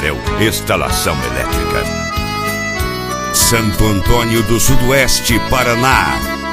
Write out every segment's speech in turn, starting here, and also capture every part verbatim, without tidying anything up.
Tafarel Instalação Elétrica. Santo Antônio do Sudoeste, Paraná.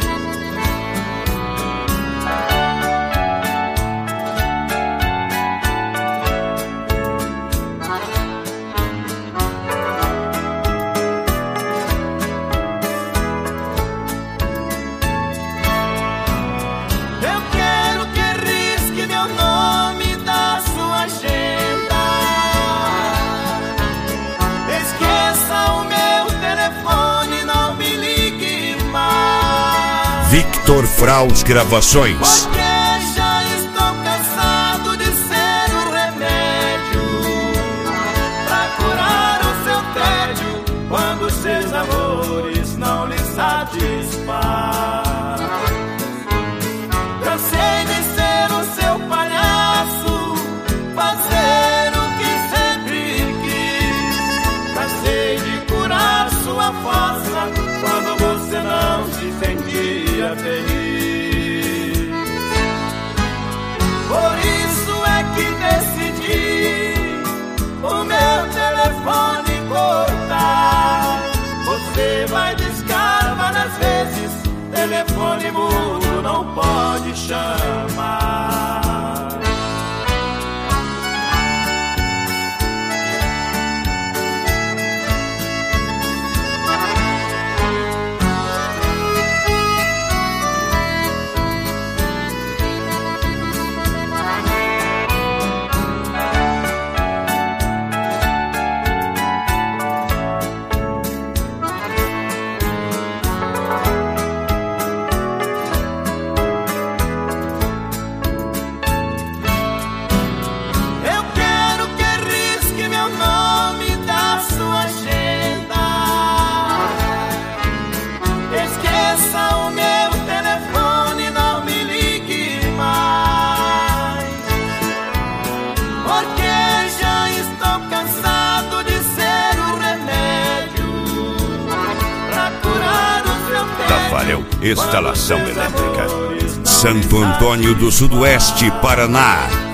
Victor Fraus Gravações. Porque já estou cansado de ser um remédio pra curar o seu tédio quando seus amores não lhe satisfaz. Cansei de ser o seu palhaço, fazer o que sempre quis. Cansei de curar sua fossa quando você não se sentia feliz. Por isso é que decidi o meu telefone cortar. Você vai discar várias vezes, telefone mudo não pode chamar. Tafarel Instalação Elétrica. Santo Antônio do Sudoeste, Paraná.